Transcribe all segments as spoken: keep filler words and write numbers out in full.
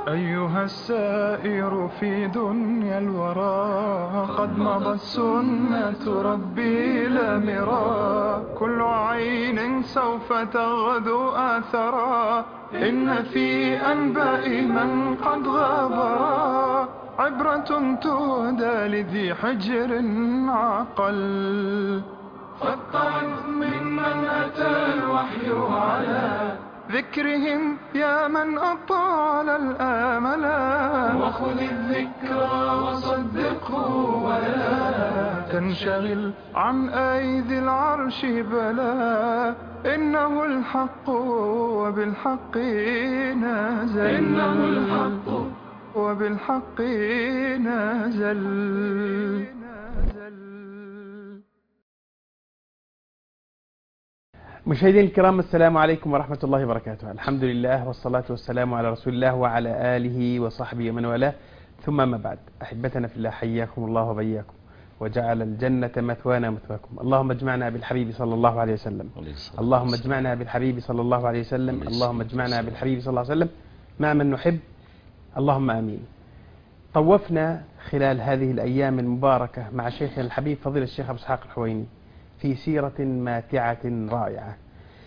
أيها السائر في دنيا الورى، قد مضت السنة ربي لا مرى. كل عين سوف تغدو آثرا، إن في أنباء من قد غابرا عبرة تهدى لذي حجر عقل. فاتعظ ممن أتى الوحي على ذكرهم يا من أطال الآملا، وخذ الذكرى وصدقه ولا تنشغل عن أيدي العرش بلا. إنه الحق وبالحق نازل، إنه الحق وبالحق نازل. مشاهدينا الكرام، السلام عليكم ورحمة الله وبركاته. الحمد لله والصلاة والسلام على رسول الله وعلى آله وصحبه ومن والاه، ثم ما بعد. أحبتنا في الله، حياكم الله وبياكم وجعل الجنة مثوانا ومثواكم. اللهم اجمعنا بالحبيب صلى الله عليه وسلم، اللهم اجمعنا بالحبيب صلى الله عليه وسلم، اللهم اجمعنا بالحبيب صلى الله عليه وسلم مع من نحب، اللهم آمين. طوفنا خلال هذه الأيام المباركة مع شيخنا الحبيب فضيلة الشيخ أبو إسحاق الحويني في سيرة ماتعة رائعة.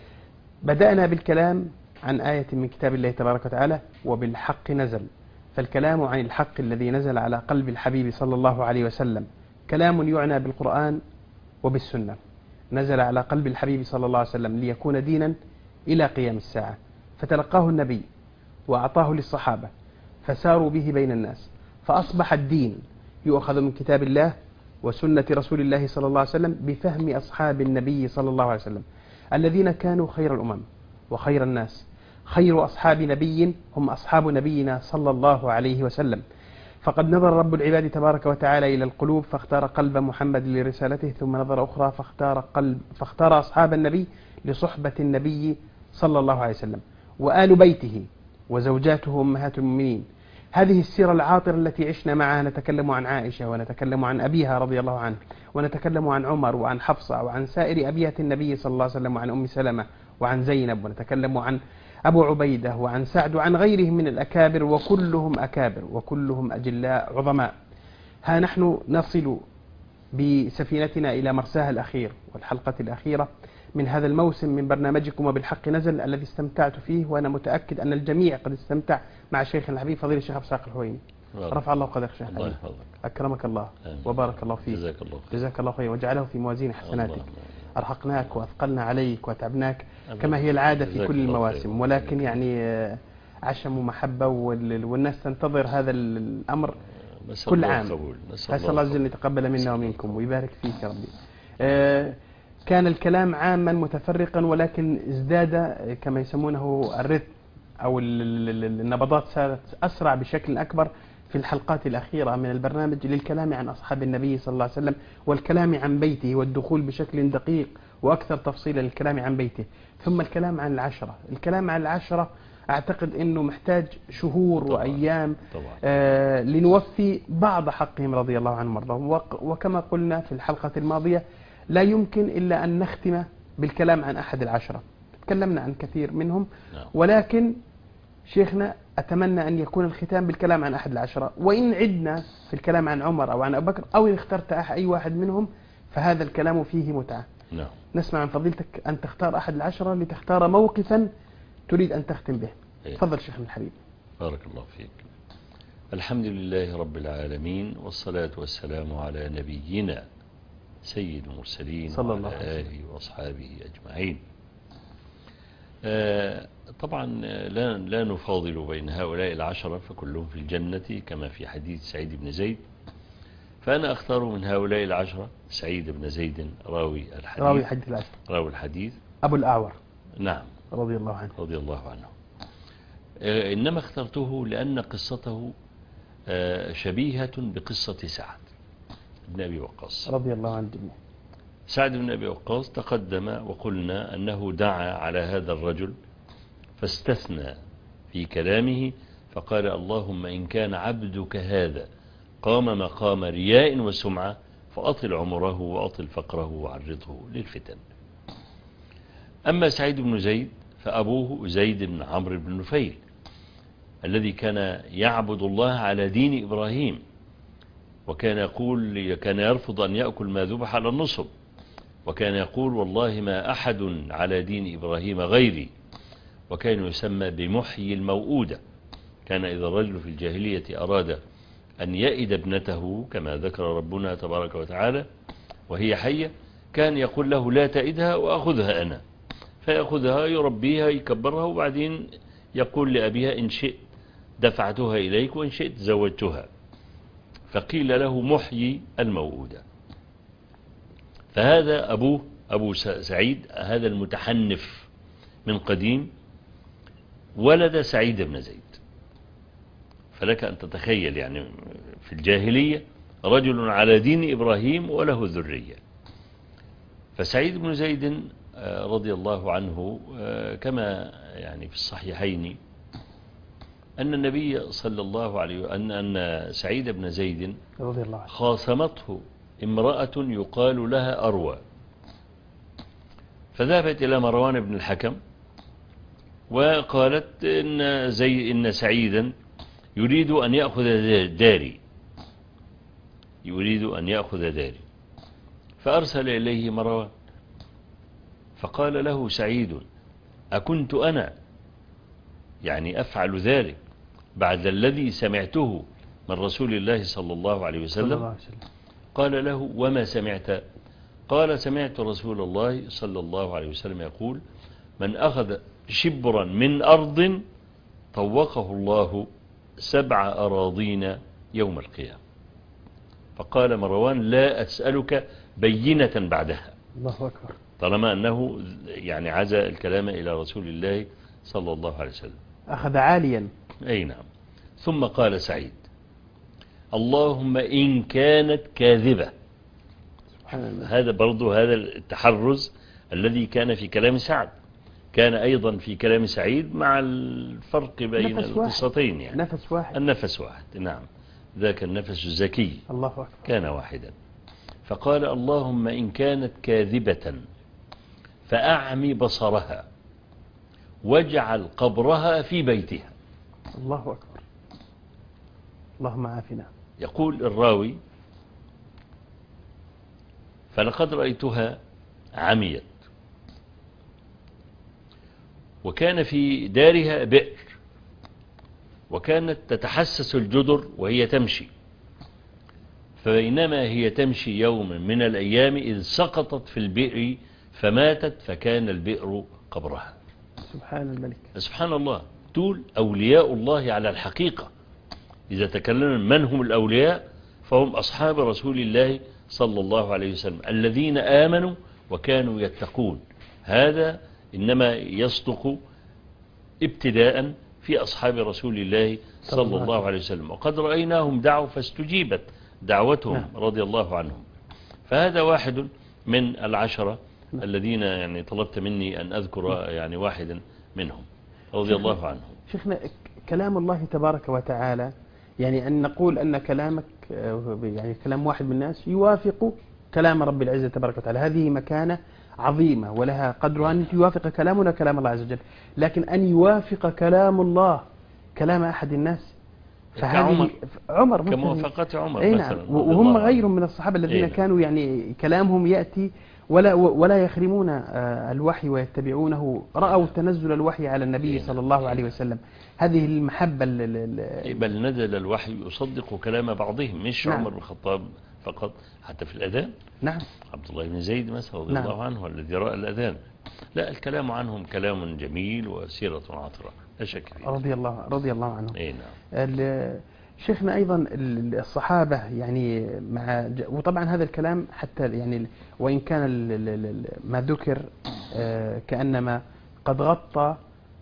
بدأنا بالكلام عن آية من كتاب الله تبارك وتعالى: وبالحق نزل. فالكلام عن الحق الذي نزل على قلب الحبيب صلى الله عليه وسلم كلام يعنى بالقرآن وبالسنة. نزل على قلب الحبيب صلى الله عليه وسلم ليكون دينا إلى قيام الساعة، فتلقاه النبي وأعطاه للصحابة فساروا به بين الناس، فأصبح الدين يؤخذ من كتاب الله وسنة رسول الله صلى الله عليه وسلم بفهم أصحاب النبي صلى الله عليه وسلم الذين كانوا خير الأمم وخير الناس. خير أصحاب نبي هم أصحاب نبينا صلى الله عليه وسلم. فقد نظر رب العباد تبارك وتعالى إلى القلوب فاختار قلب محمد لرسالته، ثم نظر أخرى فاختار, قلب فاختار أصحاب النبي لصحبة النبي صلى الله عليه وسلم، وآل بيته وزوجاته أمهات المؤمنين. هذه السيرة العاطرة التي عشنا معها، نتكلم عن عائشة ونتكلم عن أبيها رضي الله عنه، ونتكلم عن عمر وعن حفصة وعن سائر أبيات النبي صلى الله عليه وسلم، وعن أم سلمة وعن زينب، ونتكلم عن أبو عبيدة وعن سعد وعن غيرهم من الأكابر، وكلهم أكابر وكلهم أجلاء عظماء. ها نحن نصل بسفينتنا إلى مرساها الأخير والحلقة الأخيرة من هذا الموسم من برنامجكم وبالحق نزل، الذي استمتعت فيه، وأنا متأكد أن الجميع قد استمتع مع شيخ الحبيب فضيل الشيخ أبو إسحاق الحويني. رفع الله قدرك شيخ الحبيب، أكرمك الله وبارك الله فيك، جزاك الله خير، جزاك الله خير وجعله في موازين حسناتك. أرهقناك وأثقلنا عليك وتعبناك كما هي العادة في كل المواسم، ولكن يعني عشم ومحبة والناس تنتظر هذا الأمر كل عام. أسأل الله عز وجل يتقبل منا ومنكم ويبارك فيك يا ربي. آه كان الكلام عاما متفرقا، ولكن ازداد كما يسمونه الرتم أو النبضات صارت أسرع بشكل أكبر في الحلقات الأخيرة من البرنامج للكلام عن أصحاب النبي صلى الله عليه وسلم والكلام عن بيته والدخول بشكل دقيق وأكثر تفصيلا للكلام عن بيته، ثم الكلام عن العشرة. الكلام عن العشرة أعتقد أنه محتاج شهور طبعا وأيام طبعا. آه لنوفي بعض حقهم رضي الله عنهم وارضاهم. وكما قلنا في الحلقة الماضية، لا يمكن إلا أن نختم بالكلام عن أحد العشرة. تكلمنا عن كثير منهم، ولكن شيخنا أتمنى أن يكون الختام بالكلام عن أحد العشرة، وإن عدنا في الكلام عن عمر أو عن أبو بكر أو إن اخترت أي واحد منهم فهذا الكلام فيه متعة. نعم. نسمع عن فضيلتك أن تختار أحد العشرة لتختار موقفا تريد أن تختم به. تفضل شيخنا الحبيب. بارك الله فيك. الحمد لله رب العالمين، والصلاة والسلام على نبينا سيد المرسلين صلى الله عليه وسلم وعلى آله وأصحابه أجمعين. آه طبعا لا, لا نفاضل بين هؤلاء العشرة، فكلهم في الجنة كما في حديث سعيد بن زيد. فأنا أختار من هؤلاء العشرة سعيد بن زيد راوي الحديث، راوي الحديث العشرة، راوي الحديث أبو الأعور نعم رضي الله عنه رضي الله عنه. آه إنما اخترته لأن قصته آه شبيهة بقصة سعد بن أبي وقاص رضي الله عنه جميعا. سعد بن أبي وقاص تقدم وقلنا أنه دعا على هذا الرجل فاستثنى في كلامه فقال: اللهم إن كان عبدك هذا قام مقام رياء وسمعة فأطل عمره وأطل فقره وعرضه للفتن. أما سعيد بن زيد فأبوه زيد بن عمرو بن نفيل، الذي كان يعبد الله على دين إبراهيم، وكان يقول كان يرفض أن يأكل ما ذبح على النصب، وكان يقول والله ما أحد على دين إبراهيم غيري، وكان يسمى بمحيي الموؤودة. كان إذا الرجل في الجاهلية أراد أن يئد ابنته كما ذكر ربنا تبارك وتعالى وهي حية، كان يقول له لا تئدها وأخذها أنا، فيأخذها يربيها يكبرها، وبعدين يقول لأبيها إن شئت دفعتها إليك وإن شئت زوجتها. فقيل له محيي الموؤودة. فهذا أبوه أبو سعيد هذا المتحنف من قديم ولد سعيد بن زيد. فلك أن تتخيل يعني في الجاهلية رجل على دين إبراهيم وله ذرية. فسعيد بن زيد رضي الله عنه كما يعني في الصحيحين أن النبي صلى الله عليه وسلم أن أن سعيد بن زيد رضي الله عنه خاصمته امرأة يقال لها أروى، فذهبت إلى مروان بن الحكم وقالت إن زي إن سعيدا يريد أن يأخذ داري يريد أن يأخذ داري فأرسل إليه مروان فقال له سعيد أكنت أنا يعني أفعل ذلك بعد الذي سمعته من رسول الله صلى الله عليه وسلم؟ قال له وما سمعت؟ قال سمعت رسول الله صلى الله عليه وسلم يقول من أخذ شبرا من أرض طوقه الله سبع أراضين يوم القيامة. فقال مروان لا أسألك بينة بعدها، الله أكبر، طالما أنه يعني عزى الكلام إلى رسول الله صلى الله عليه وسلم أخذ عاليا. أي نعم. ثم قال سعيد اللهم إن كانت كاذبة. هذا برضو هذا التحرز الذي كان في كلام سعد كان أيضا في كلام سعيد مع الفرق بين القصتين، يعني نفس واحد، النفس واحد. نعم، ذاك النفس الزكي الله أكبر كان واحدا. فقال اللهم إن كانت كاذبة فأعمي بصرها واجعل قبرها في بيتها. الله أكبر، اللهم عافنا. يقول الراوي فلقد رأيتها عميت وكان في دارها بئر وكانت تتحسس الجدر وهي تمشي، فبينما هي تمشي يوم من الأيام إذ سقطت في البئر فماتت فكان البئر قبرها. سبحان الملك، سبحان الله. تقول أولياء الله على الحقيقة. إذا تكلمنا من هم الأولياء فهم أصحاب رسول الله صلى الله عليه وسلم الذين آمنوا وكانوا يتقون. هذا إنما يصدق ابتداء في أصحاب رسول الله صلى الله عليه وسلم، وقد رأيناهم دعوا فاستجيبت دعوتهم رضي الله عنهم. فهذا واحد من العشرة الذين يعني طلبت مني أن أذكر يعني واحدا منهم رضي الله عنهم. شيخنا كلام الله تبارك وتعالى يعني أن نقول أن كلامك يعني كلام واحد من الناس يوافق كلام رب العزة تبارك وتعالى، هذه مكانة عظيمة ولها قدر أن يوافق كلامنا كلام الله عز وجل، لكن أن يوافق كلام الله كلام أحد الناس فهذه عمر كموافقة عمر أي مثلا، نعم. وهم غير من الصحابة الذين إيه. كانوا يعني كلامهم يأتي ولا ولا يخرمون الوحي ويتبعونه، رأوا تنزل الوحي على النبي إيه. صلى الله عليه وسلم. هذه المحبة بل نزل الوحي يصدق كلام بعضهم، مش نعم. عمر بن الخطاب فقط، حتى في الأذان نعم عبد الله بن زيد مثلا رضي نعم. الله عنه الذي رأى الأذان. لا، الكلام عنهم كلام جميل وسيرة عطرة لا شك فيه. رضي الله رضي الله عنهم. اي نعم. شيخنا أيضا الصحابة يعني مع وطبعا هذا الكلام حتى يعني وإن كان ما ذكر كأنما قد غطى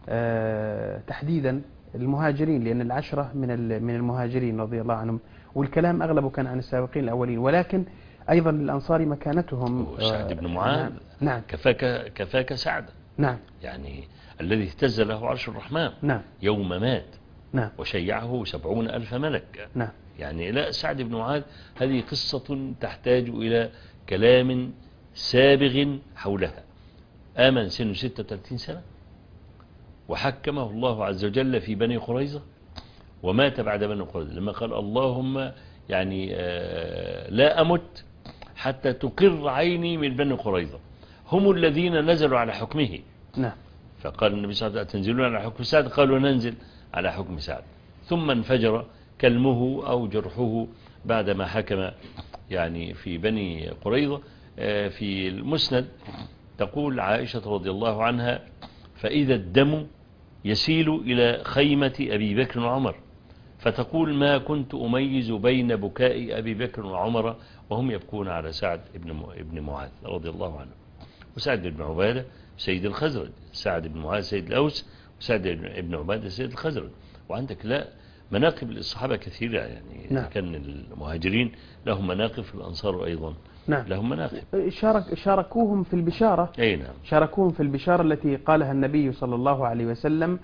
تحديدا المهاجرين، لأن العشرة من من المهاجرين رضي الله عنهم، والكلام أغلبه كان عن السابقين الأولين، ولكن أيضا للأنصار مكانتهم. سعد بن معاذ نعم, نعم. كفاك كفاك سعد، نعم يعني الذي اهتز له عرش الرحمن نعم. يوم مات نعم. وشيعه سبعون ألف ملك. نعم. يعني لا، سعد بن معاذ هذه قصة تحتاج إلى كلام سابغ حولها. آمن سنه ستة وثلاثين سنة وحكمه الله عز وجل في بني قريظة ومات بعد بني قريظة، لما قال اللهم يعني لا أمت حتى تقر عيني من بني قريظة، هم الذين نزلوا على حكمه. نعم. فقال النبي صلى الله عليه وسلم تنزلون على حكم سعد؟ قالوا ننزل على حكم سعد. ثم انفجر كلمه أو جرحه بعدما حكم يعني في بني قريظة. في المسند تقول عائشة رضي الله عنها فإذا الدم يسيل إلى خيمة أبي بكر وعمر، فتقول ما كنت أميز بين بكاء أبي بكر وعمر وهم يبكون على سعد بن معاذ رضي الله عنه. وسعد بن عبادة سيد الخزرج، سعد بن معاذ سيد الأوس، وسعد بن عبادة سيد الخزرج. وعندك لا مناقب للصحابة كثيرة يعني. نعم. كان المهاجرين لهم مناقب، في الأنصار أيضا نعم. لهم مناقب. شارك شاركوهم في البشارة. أي نعم. شاركوهم في البشارة التي قالها النبي صلى الله عليه وسلم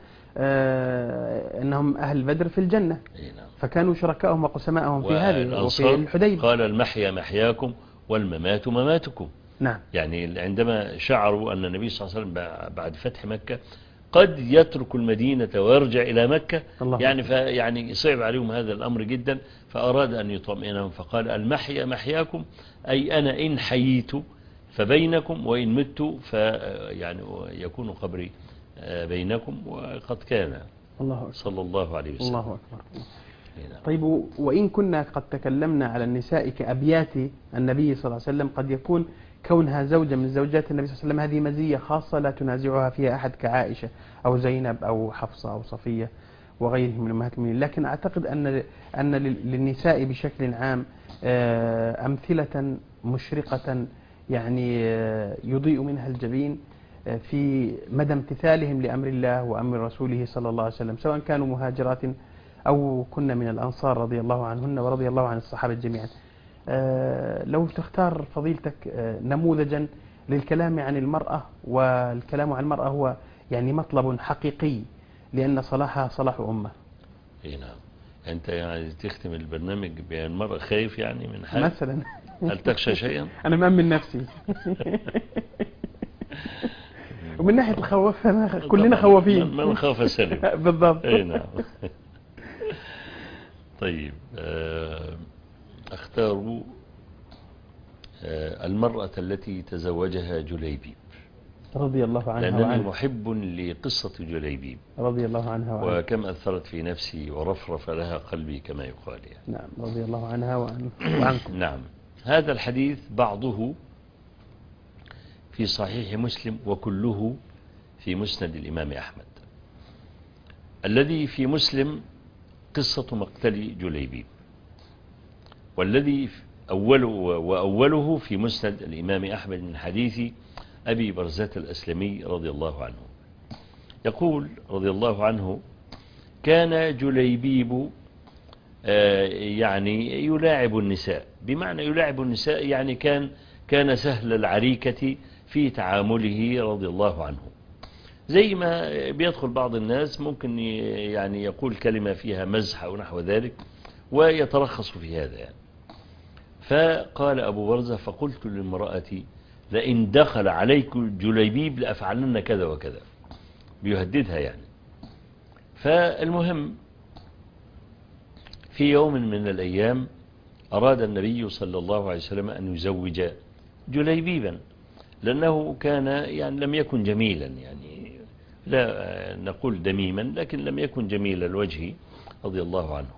آه أنهم أهل بدر في الجنة. أي نعم. فكانوا شركائهم وقسمائهم في هذه وفي الحديبية. قال المحيا محياكم والممات مماتكم. نعم. يعني عندما شعروا أن النبي صلى الله عليه وسلم بعد فتح مكة قد يترك المدينة ويرجع إلى مكة، يعني يعني صعب عليهم هذا الأمر جدا، فأراد أن يطمئنهم فقال المحيا محياكم، أي أنا إن حييت فبينكم وإن مت فيعني يكون قبري بينكم، وقد كان. الله صلى الله عليه وسلم. الله أكبر. طيب، وإن كنا قد تكلمنا على النساء كأبيات النبي صلى الله عليه وسلم، قد يكون كونها زوجة من زوجات النبي صلى الله عليه وسلم هذه مزية خاصة لا تنازعها فيها أحد كعائشة أو زينب أو حفصة أو صفية وغيرهم من أمهات المؤمنين. لكن أعتقد أن أن للنساء بشكل عام أمثلة مشرقة يعني يضيء منها الجبين في مدى امتثالهم لأمر الله وأمر رسوله صلى الله عليه وسلم، سواء كانوا مهاجرات أو كنا من الأنصار رضي الله عنهن ورضي الله عن الصحابة جميعا. أه لو تختار فضيلتك أه نموذجا للكلام عن المرأة، والكلام عن المرأة هو يعني مطلب حقيقي لأن صلاحها صلاح أمة. اي نعم. أنت يعني تختم البرنامج بأن المرأة خايف يعني من حاجة مثلا؟ هل تخشى شيئا؟ أنا مأمن نفسي. ومن ناحية الخوف كلنا خوافين. من خاف سلم. بالضبط. اي نعم. طيب، اختاروا المرأة التي تزوجها جليبيب رضي الله عنها لأنني وعنه. محب لقصة جليبيب رضي الله عنها وعنه. وكم أثرت في نفسي ورفرف لها قلبي كما يقال يعني. نعم، رضي الله عنها وعنه وعنكم. نعم. هذا الحديث بعضه في صحيح مسلم وكله في مسند الإمام أحمد. الذي في مسلم قصة مقتل جليبيب، والذي أوله وأوله في مسند الإمام أحمد من حديث أبي برزة الأسلمي رضي الله عنه. يقول رضي الله عنه كان جليبيب يعني يلاعب النساء، بمعنى يلاعب النساء يعني كان كان سهل العريكة في تعامله رضي الله عنه، زي ما بيدخل بعض الناس ممكن يعني يقول كلمة فيها مزح أو نحو ذلك ويترخص في هذا يعني. فقال أبو برزة فقلت لامرأتي لئن دخل عليك جليبيب لأفعلن كذا وكذا، بيهددها يعني. فالمهم في يوم من الأيام أراد النبي صلى الله عليه وسلم أن يزوج جليبيبا، لأنه كان يعني لم يكن جميلا، يعني لا نقول دميما لكن لم يكن جميل الوجه رضي الله عنه.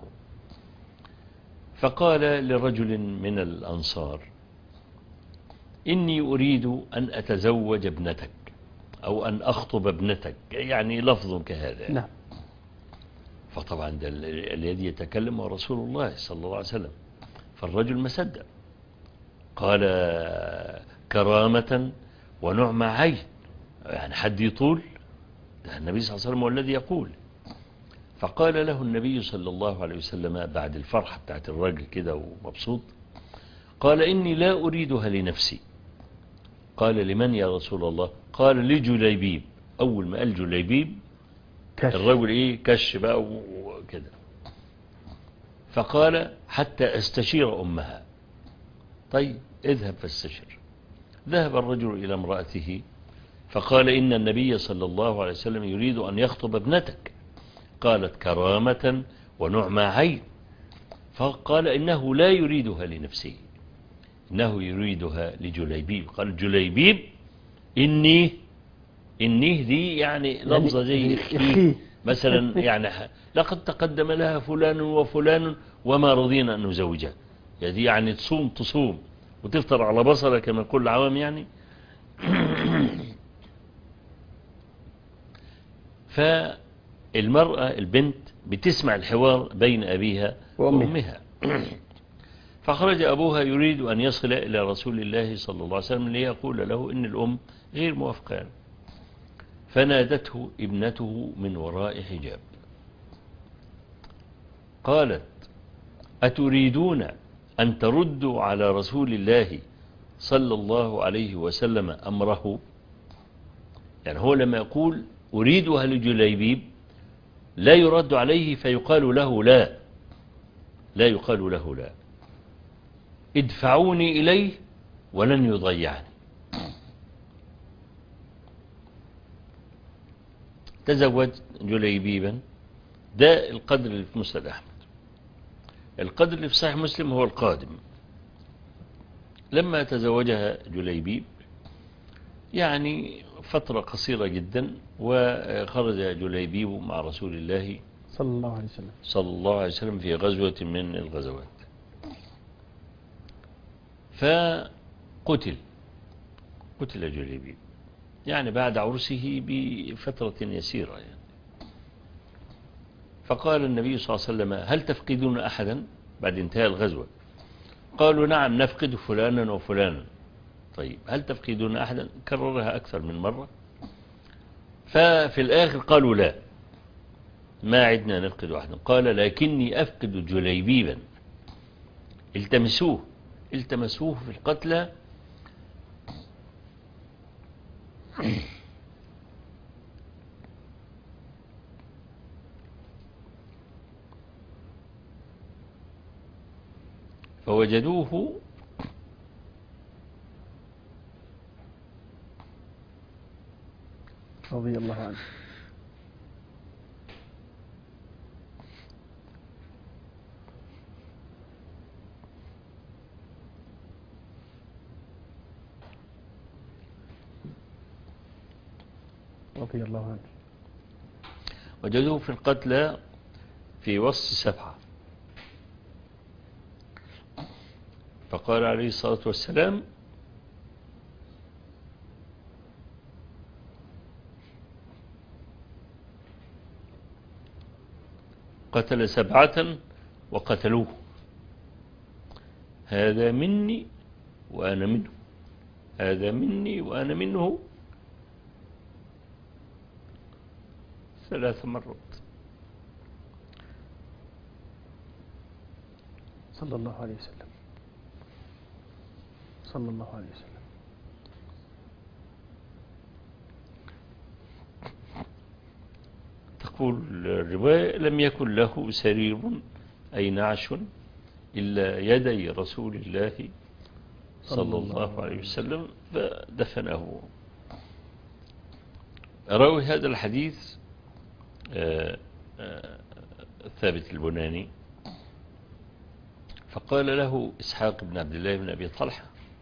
فقال لرجل من الأنصار إني أريد أن أتزوج ابنتك أو أن أخطب ابنتك، يعني لفظ كهذا. نعم. فطبعا الذي يتكلم هو رسول الله صلى الله عليه وسلم، فالرجل ما صدق، قال كرامة ونعم عين، يعني حد يطول؟ النبي صلى الله عليه وسلم هو الذي يقول. فقال له النبي صلى الله عليه وسلم بعد الفرحة بتاعت الرجل كده ومبسوط، قال إني لا أريدها لنفسي. قال لمن يا رسول الله؟ قال لجليبيب. أول ما قال جليبيب كش. الرجل إيه كش بقى وكده. فقال حتى أستشير أمها. طيب اذهب فاستشر. ذهب الرجل إلى امرأته فقال إن النبي صلى الله عليه وسلم يريد أن يخطب ابنتك. قالت كرامة ونعمى عين. فقال إنه لا يريدها لنفسه، إنه يريدها لجليبيب. قال جليبيب إني إني دي يعني لفظة زي إخي مثلا، يعني لقد تقدم لها فلان وفلان وما رضينا أن نزوجها. يعني يعني تصوم تصوم وتفطر على بصرة كما يقول العوام يعني. فالمرأة البنت بتسمع الحوار بين أبيها وأمها. فخرج أبوها يريد أن يصل إلى رسول الله صلى الله عليه وسلم ليقول له إن الأم غير موافقة. فنادته ابنته من وراء حجاب قالت أتريدون أن تردوا على رسول الله صلى الله عليه وسلم أمره؟ يعني هو لما يقول أريدها لجليبيب لا يرد عليه فيقال له لا، لا يقال له لا، ادفعوني إليه ولن يضيعني. تزوج جليبيبا. ده القدر اللي في مسند أحمد. القدر اللي في صحيح مسلم هو القادم. لما تزوجها جليبيب يعني فترة قصيرة جدا، وخرج جليبيب مع رسول الله صلى الله عليه وسلم صلى الله عليه وسلم في غزوة من الغزوات، فقتل قتل جليبيب يعني بعد عرسه بفترة يسيرة يعني. فقال النبي صلى الله عليه وسلم هل تفقدون أحدا بعد انتهاء الغزوة؟ قالوا نعم نفقد فلانا وفلانا. طيب هل تفقدون أحدا؟ كررها أكثر من مرة. ففي الآخر قالوا لا، ما عدنا نفقد أحدا. قال لكني أفقد جليبيبا، التمسوه التمسوه في القتلى. فوجدوه رضي الله عنه. رضي الله عنه. وجدوه في القتلى في وسط سبعة. فقال عليه الصلاة والسلام قتل سبعة وقتلوه، هذا مني وأنا منه، هذا مني وأنا منه، ثلاث مرات. صلى الله عليه وسلم صلى الله عليه وسلم. تقول الرواية لم يكن له سرير أي نعش إلا يدي رسول الله صلى الله عليه وسلم فدفنه. راوي هذا الحديث ثابت البناني. فقال له إسحاق بن عبد الله بن أبي طلحة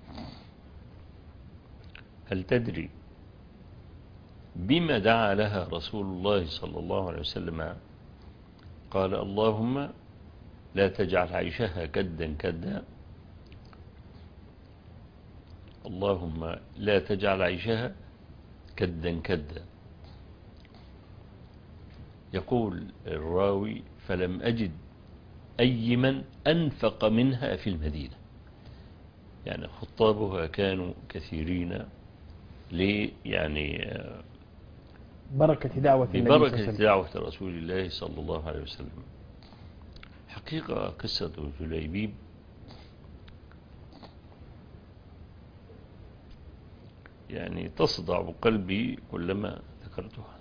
هل تدري بما دعا لها رسول الله صلى الله عليه وسلم؟ قال اللهم لا تجعل عيشها كدا كدا، اللهم لا تجعل عيشها كدا كدا. يقول الراوي فلم أجد أي من أنفق منها في المدينة. يعني خطابها كانوا كثيرين لي يعني بركة دعوة النبي ببركة دعوة رسول الله صلى الله عليه وسلم. حقيقة قصة جليبيب يعني تصدع بقلبي كلما ذكرتها.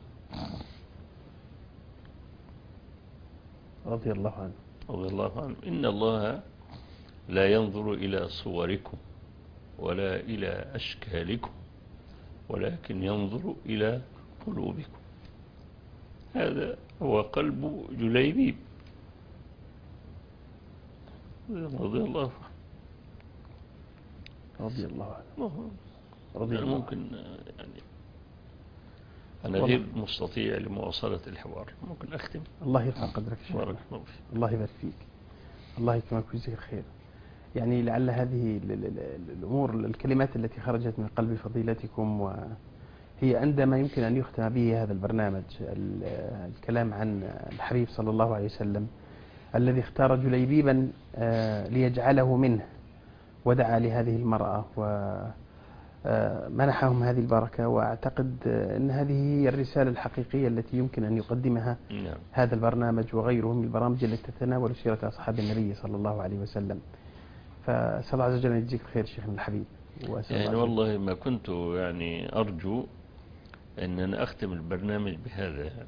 رضي الله عنه رضي الله عنه. إن الله لا ينظر إلى صوركم ولا إلى أشكالكم ولكن ينظر إلى قلوبكم. هذا هو قلب جليبيب رضي الله رضي الله عنه. رضي الله ممكن يعني أنا والله. غير مستطيع لمواصلة الحوار، ممكن أختم. الله يرفع قدرك يا شيخ. بارك الله فيك. الله يبارك فيك. الله يكرمك ويجزيك الخير. يعني لعل هذه ال- ال- ال- الأمور الكلمات التي خرجت من قلب فضيلتكم وهي أندى ما يمكن أن يختم به هذا البرنامج، ال- الكلام عن الحبيب صلى الله عليه وسلم الذي اختار جليبيبا آه، ليجعله منه، ودعا لهذه المرأة ومنحهم هذه البركة. وأعتقد آه، أن هذه هي الرسالة الحقيقية التي يمكن أن يقدمها نعم. هذا البرنامج وغيره من البرامج التي تتناول سيرة أصحاب النبي صلى الله عليه وسلم. فأسأل الله عز وجل أن يجزيك خير شيخنا الحبيب. وأسأل يعني الله عز وجل- والله ما كنت يعني أرجو أن أنا أختم البرنامج بهذا يعني.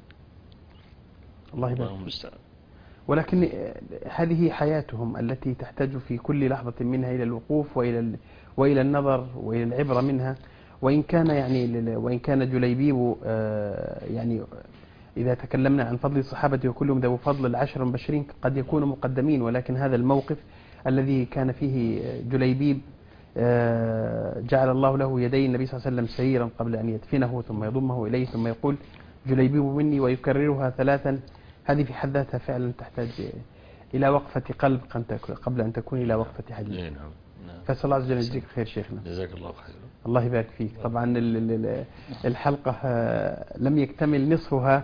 الله يبارك الله فيك. المستعان. ولكن آه، هذه حياتهم التي تحتاج في كل لحظة منها إلى الوقوف وإلى ال- وإلى النظر وإلى العبرة منها. وإن كان يعني لل- وإن كان جليبيب آه، يعني إذا تكلمنا عن فضل الصحابة وكلهم ذو فضل العشر المبشرين قد يكونوا مقدمين، ولكن هذا الموقف الذي كان فيه جليبيب آه، جعل الله له يدي النبي صلى الله عليه وسلم سريرا قبل أن يدفنه ثم يضمه إليه ثم يقول جليبيب مني ويكررها ثلاثا، هذه في حد ذاتها فعلا تحتاج إلى وقفة قلب قبل أن تكون إلى وقفة حديث. نعم. نعم. فأسأل الله عز وجل يجزيك خير شيخنا. جزاك الله خيرا. الله يبارك فيك. طبعا ال- ال- ال- الحلقة آه، لم يكتمل نصفها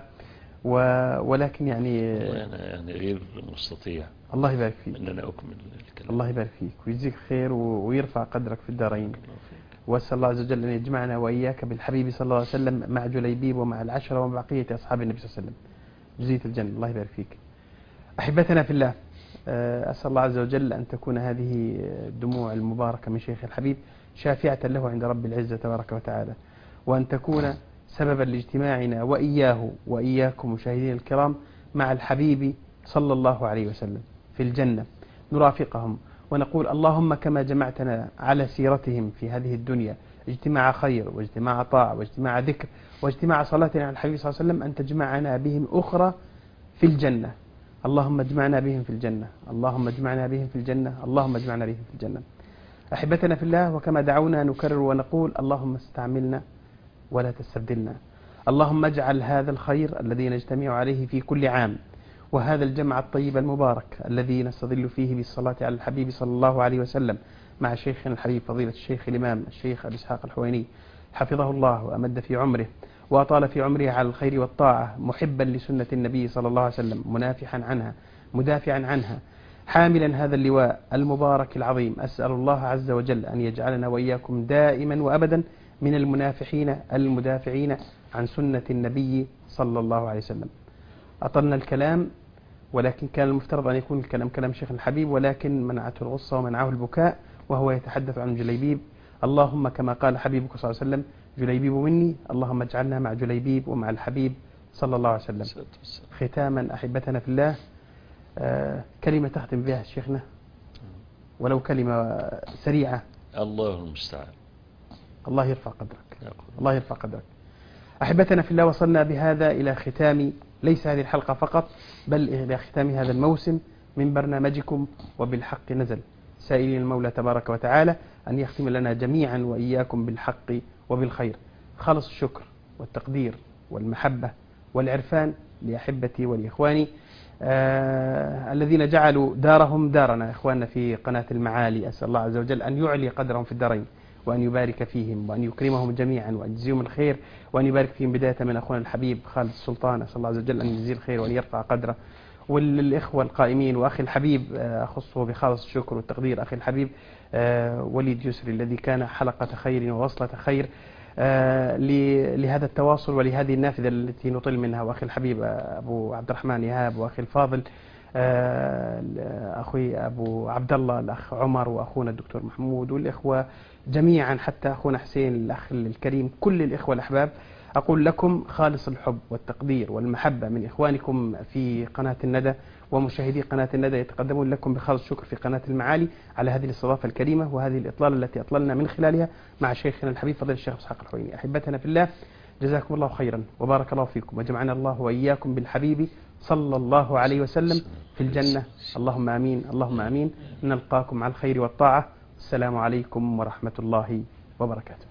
و- ولكن يعني والله أنا يعني غير مستطيع الله يبارك فيك. أن أنا أكمل الكلام. الله يبارك فيك ويجزيك خير و- ويرفع قدرك في الدارين. الله فيك. وأسأل الله عز وجل أن يجمعنا وإياك بالحبيب صلى الله عليه وسلم مع جليبيب ومع العشرة ومع بقية أصحاب النبي صلى الله عليه وسلم جزية الجنة. الله يبارك فيك. أحبتنا في الله، آه، أسأل الله عز وجل أن تكون هذه الدموع المباركة من شيخ الحبيب شافعة له عند رب العزة تبارك وتعالى، وأن تكون سببا لاجتماعنا وإياه وإياكم مشاهدين الكرام مع الحبيب صلى الله عليه وسلم في الجنة، نرافقهم ونقول اللهم كما جمعتنا على سيرتهم في هذه الدنيا اجتماع خير واجتماع طاعة واجتماع ذكر واجتماع صلاة على الحبيب صلى الله عليه وسلم، أن تجمعنا بهم أخرى في الجنة. اللهم اجمعنا بهم في الجنة، اللهم اجمعنا بهم في الجنة، اللهم اجمعنا بهم في الجنة. أحبتنا في الله، وكما دعونا نكرر ونقول اللهم استعملنا ولا تستبدلنا. اللهم اجعل هذا الخير الذي نجتمع عليه في كل عام، وهذا الجمع الطيب المبارك الذي نستظل فيه بالصلاة على الحبيب صلى الله عليه وسلم مع شيخنا الحبيب فضيلة الشيخ الإمام الشيخ أبي إسحاق الحويني حفظه الله وأمد في عمره وأطال في عمره على الخير والطاعة، محبا لسنة النبي صلى الله عليه وسلم، منافحا عنها مدافعا عنها، حاملا هذا اللواء المبارك العظيم. أسأل الله عز وجل أن يجعلنا وإياكم دائما وأبدا من المنافحين المدافعين عن سنة النبي صلى الله عليه وسلم. أطلنا الكلام، ولكن كان المفترض أن يكون الكلام كلام شيخ الحبيب، ولكن منعته الغصة ومنعه البكاء وهو يتحدث عن جليبيب. اللهم كما قال حبيبك صلى الله عليه وسلم جليبيب مني، اللهم اجعلنا مع جليبيب ومع الحبيب صلى الله عليه وسلم. ختاما أحبتنا في الله، آه كلمة تختم بها شيخنا، ولو كلمة سريعة. الله المستعان. الله يرفع قدرك. الله يرفع قدرك. أحبتنا في الله، وصلنا بهذا إلى ختام ليس هذه الحلقة فقط، بل إلى ختام هذا الموسم من برنامجكم وبالحق نزل، سائلين المولى تبارك وتعالى أن يختم لنا جميعا وإياكم بالحق وبالخير. خالص الشكر والتقدير والمحبة والعرفان لأحبتي ولإخواني آه الذين جعلوا دارهم دارنا، إخواننا في قناة المعالي. أسأل الله عز وجل أن يعلي قدرهم في الدارين، وأن يبارك فيهم، وأن يكرمهم جميعا، وأن يجزيهم الخير، وأن يبارك فيهم بداية من أخونا الحبيب خالد السلطان. أسأل الله عز وجل أن يجزيه الخير وأن يرفع قدره. والإخوة القائمين، وأخي الحبيب أخصه بخالص الشكر والتقدير، أخي الحبيب وليد يسري الذي كان حلقة خير ووصلة خير لهذا التواصل ولهذه النافذة التي نطل منها. وأخي الحبيب أبو عبد الرحمن يهاب، وأخي الفاضل أخوي أبو عبد الله الأخ عمر، وأخونا الدكتور محمود، والإخوة جميعا حتى أخونا حسين الأخ الكريم، كل الإخوة الأحباب. أقول لكم خالص الحب والتقدير والمحبة من إخوانكم في قناة الندى ومشاهدي قناة الندى، يتقدمون لكم بخالص شكر في قناة المعالي على هذه الاستضافة الكريمة وهذه الإطلالة التي أطللنا من خلالها مع شيخنا الحبيب فضيلة الشيخ إسحاق الحويني. أحبتنا في الله، جزاكم الله خيرا وبارك الله فيكم، وجمعنا الله وإياكم بالحبيب صلى الله عليه وسلم في الجنة. اللهم آمين اللهم آمين. نلقاكم على الخير والطاعة. السلام عليكم ورحمة الله وبركاته.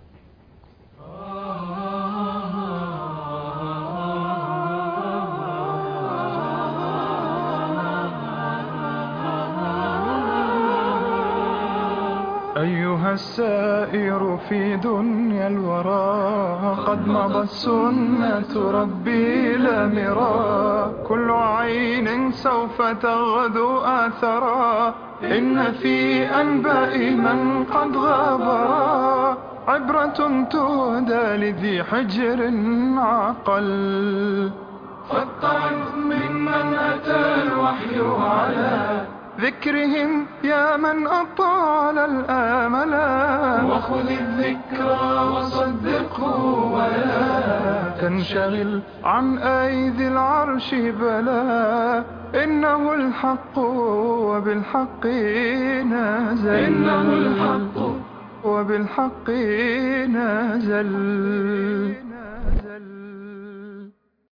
أيها السائر في دنيا الورى قد مضت سنة ربي لا مرى كل عين سوف تغدو آثرا إن في أنباء من قد غابرا عبرة تهدى لذي حجر عقل فاتعظ ممن أتى الوحي على ذكرهم يا من أطال الآملا وخذ الذكرى وصدقه ولا تنشغل عن أيدي العرش بلا إنه الحق وبالحق نازل إنه الحق وبالحق نازل.